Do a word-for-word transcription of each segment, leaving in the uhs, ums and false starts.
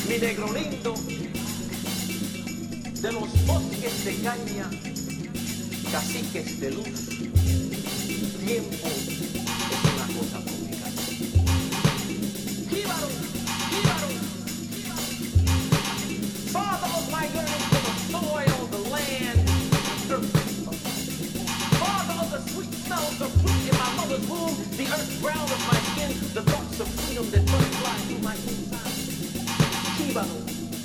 mi negro lindo, de los bosques de caña, caciques de luz, tiempo es una cosa complicada. Jíbaro, jíbaro, follow my yearning for the soil, the land, the follow the sweet smells of fruit in my mother's womb, the earth brown of my skin, the thoughts of freedom that butterfly through my inside. Jíbaro.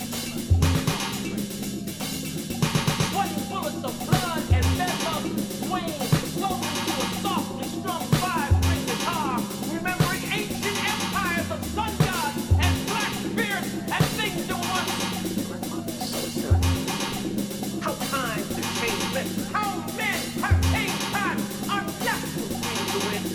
Sweating bullets of blood and bedlam swing slowly to a softly strung five-string guitar, remembering ancient empires of sun gods and black spirits and things at once. So sad. How times have changed men, how men have changed time, unnatural things to win.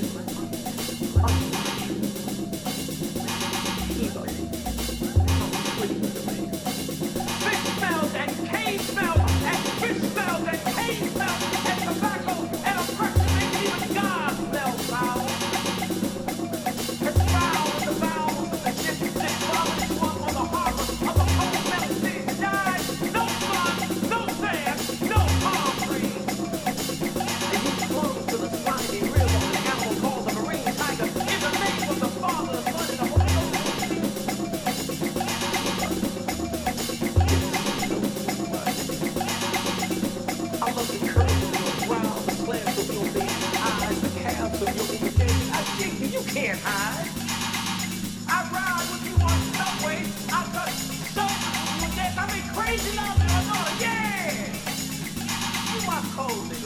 Fish smells and cave smells and fish smells and cave smells and tobacco and oppression and even God smells foul. It's foul in the bowels of the ship that probably swung on the harbor of the cold metal city to die. No sun, no sand, no palm trees. And he clung to the slimy rib of the animal called the marine tiger in the name of the Father, the Son, and the Holy Ghost. I love the curves of your brow, the slants of your big eyes, the calves of your imitating. I dig you, you can't hide. I ride with you on subway, I touch shoulders with you and dance. I mean, crazy love and another, yeah! You my cozy.